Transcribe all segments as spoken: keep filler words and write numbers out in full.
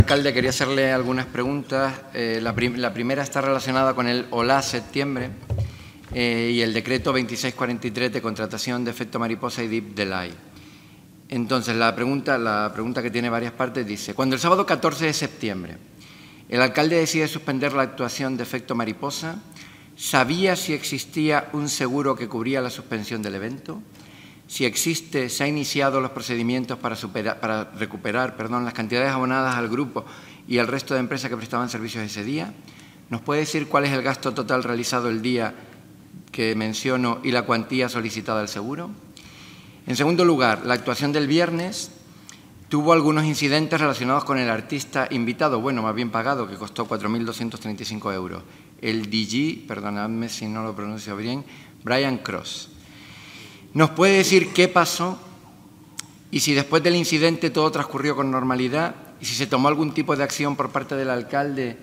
Alcalde, quería hacerle algunas preguntas. Eh, la, prim la primera está relacionada con el O L A septiembre eh, y el decreto veintiséis cuarenta y tres de contratación de efecto mariposa y D I P del A I. Entonces, la pregunta, la pregunta que tiene varias partes dice: cuando el sábado catorce de septiembre el alcalde decide suspender la actuación de efecto mariposa, ¿sabía si existía un seguro que cubría la suspensión del evento? Si existe, ¿se han iniciado los procedimientos para, superar, para recuperar perdón, las cantidades abonadas al grupo y al resto de empresas que prestaban servicios ese día? ¿Nos puede decir cuál es el gasto total realizado el día que menciono y la cuantía solicitada al seguro? En segundo lugar, la actuación del viernes tuvo algunos incidentes relacionados con el artista invitado, bueno, más bien pagado, que costó cuatro mil doscientos treinta y cinco euros. El D J, perdonadme si no lo pronuncio bien, Brian Cross. ¿Nos puede decir qué pasó y si después del incidente todo transcurrió con normalidad y si se tomó algún tipo de acción por parte del alcalde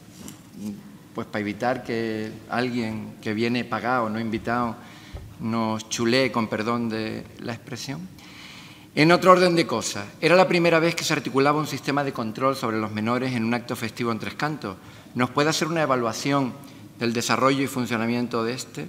pues para evitar que alguien que viene pagado, no invitado, nos chulee, con perdón de la expresión? En otro orden de cosas, era la primera vez que se articulaba un sistema de control sobre los menores en un acto festivo en Tres Cantos. ¿Nos puede hacer una evaluación del desarrollo y funcionamiento de este?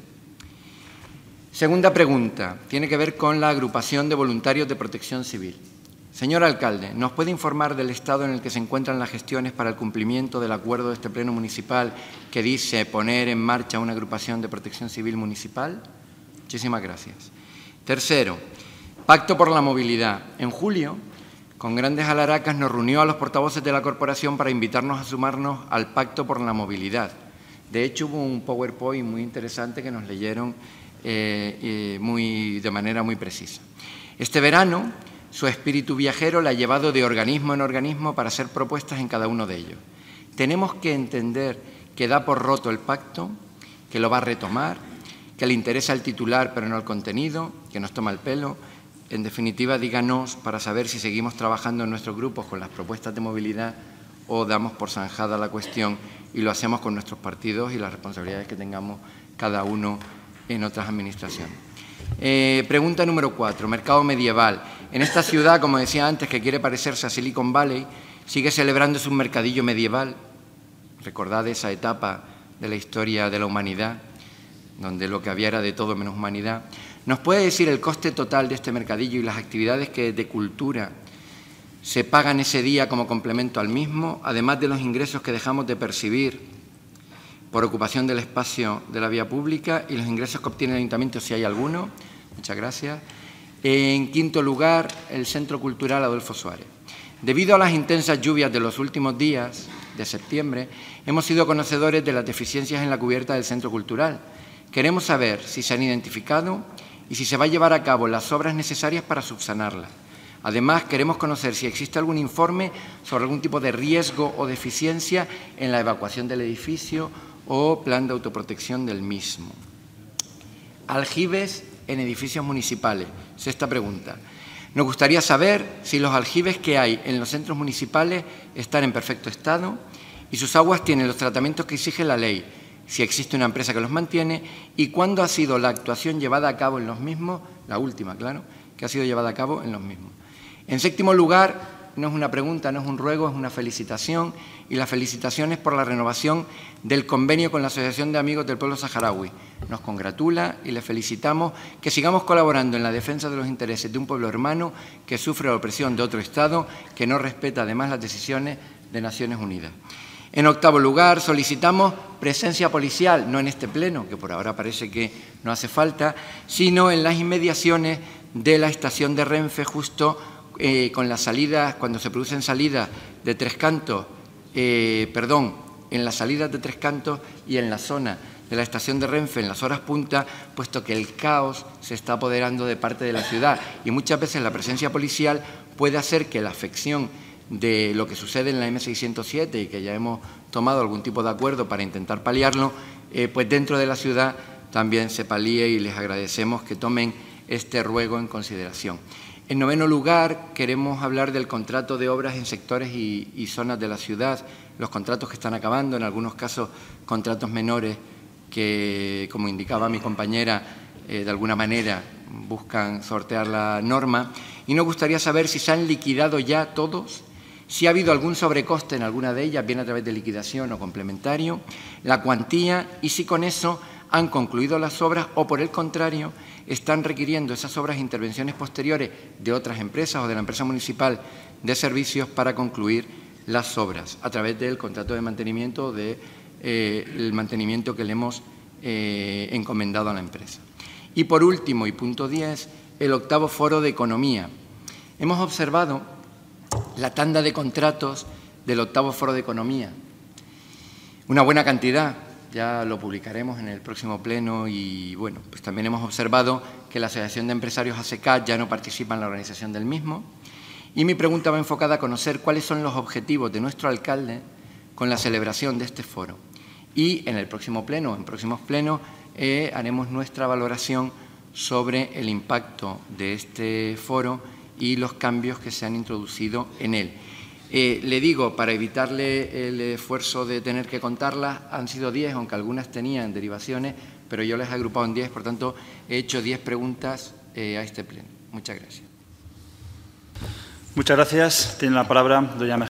Segunda pregunta, tiene que ver con la agrupación de voluntarios de protección civil. Señor alcalde, ¿nos puede informar del estado en el que se encuentran las gestiones para el cumplimiento del acuerdo de este pleno municipal que dice poner en marcha una agrupación de protección civil municipal? Muchísimas gracias. Tercero, Pacto por la Movilidad. En julio, con grandes alaracas, nos reunió a los portavoces de la corporación para invitarnos a sumarnos al Pacto por la Movilidad. De hecho, hubo un PowerPoint muy interesante que nos leyeron Eh, eh, muy, de manera muy precisa. Este verano, su espíritu viajero la ha llevado de organismo en organismo para hacer propuestas en cada uno de ellos. Tenemos que entender que da por roto el pacto, que lo va a retomar, que le interesa el titular pero no el contenido, que nos toma el pelo. En definitiva, díganos para saber si seguimos trabajando en nuestros grupos con las propuestas de movilidad o damos por zanjada la cuestión y lo hacemos con nuestros partidos y las responsabilidades que tengamos cada uno en otras administraciones. Eh, pregunta número cuatro, mercado medieval. En esta ciudad, como decía antes, que quiere parecerse a Silicon Valley, sigue celebrándose un mercadillo medieval. Recordad esa etapa de la historia de la humanidad, donde lo que había era de todo menos humanidad. ¿Nos puede decir el coste total de este mercadillo y las actividades que de cultura se pagan ese día como complemento al mismo, además de los ingresos que dejamos de percibir por ocupación del espacio de la vía pública y los ingresos que obtiene el ayuntamiento, si hay alguno? Muchas gracias. En quinto lugar, el Centro Cultural Adolfo Suárez. Debido a las intensas lluvias de los últimos días de septiembre, hemos sido conocedores de las deficiencias en la cubierta del Centro Cultural. Queremos saber si se han identificado y si se va a llevar a cabo las obras necesarias para subsanarlas. Además, queremos conocer si existe algún informe sobre algún tipo de riesgo o deficiencia en la evacuación del edificio o plan de autoprotección del mismo. Aljibes en edificios municipales. Sexta pregunta. Nos gustaría saber si los aljibes que hay en los centros municipales están en perfecto estado y sus aguas tienen los tratamientos que exige la ley, si existe una empresa que los mantiene y cuándo ha sido la actuación llevada a cabo en los mismos, la última, claro, que ha sido llevada a cabo en los mismos. En séptimo lugar, no es una pregunta, no es un ruego, es una felicitación, y la felicitación es por la renovación del convenio con la Asociación de Amigos del Pueblo Saharaui. Nos congratula y le felicitamos que sigamos colaborando en la defensa de los intereses de un pueblo hermano que sufre la opresión de otro Estado, que no respeta además las decisiones de Naciones Unidas. En octavo lugar, solicitamos presencia policial, no en este pleno, que por ahora parece que no hace falta, sino en las inmediaciones de la estación de Renfe, justo Eh, con las salidas, cuando se producen salidas de Tres Cantos, eh, perdón, en las salidas de Tres Cantos y en la zona de la estación de Renfe en las horas punta, puesto que el caos se está apoderando de parte de la ciudad y muchas veces la presencia policial puede hacer que la afección de lo que sucede en la eme seiscientos siete y que ya hemos tomado algún tipo de acuerdo para intentar paliarlo, eh, pues dentro de la ciudad también se palíe y les agradecemos que tomen este ruego en consideración. En noveno lugar, queremos hablar del contrato de obras en sectores y, y zonas de la ciudad, los contratos que están acabando, en algunos casos contratos menores que, como indicaba mi compañera, eh, de alguna manera buscan sortear la norma. Y nos gustaría saber si se han liquidado ya todos Si ha habido algún sobrecoste en alguna de ellas, bien a través de liquidación o complementario, la cuantía y si con eso han concluido las obras o, por el contrario, están requiriendo esas obras e intervenciones posteriores de otras empresas o de la empresa municipal de servicios para concluir las obras a través del contrato de mantenimiento o del eh, mantenimiento que le hemos eh, encomendado a la empresa. Y, por último, y punto diez, el octavo foro de economía. Hemos observado la tanda de contratos del octavo foro de economía. Una buena cantidad, ya lo publicaremos en el próximo pleno y, bueno, pues también hemos observado que la Asociación de Empresarios A S E C A ya no participa en la organización del mismo. Y mi pregunta va enfocada a conocer cuáles son los objetivos de nuestro alcalde con la celebración de este foro. Y en el próximo pleno, en próximos plenos, eh, haremos nuestra valoración sobre el impacto de este foro y los cambios que se han introducido en él. Eh, le digo, para evitarle el esfuerzo de tener que contarlas, han sido diez, aunque algunas tenían derivaciones, pero yo les he agrupado en diez, por tanto, he hecho diez preguntas eh, a este pleno. Muchas gracias. Muchas gracias. Tiene la palabra doña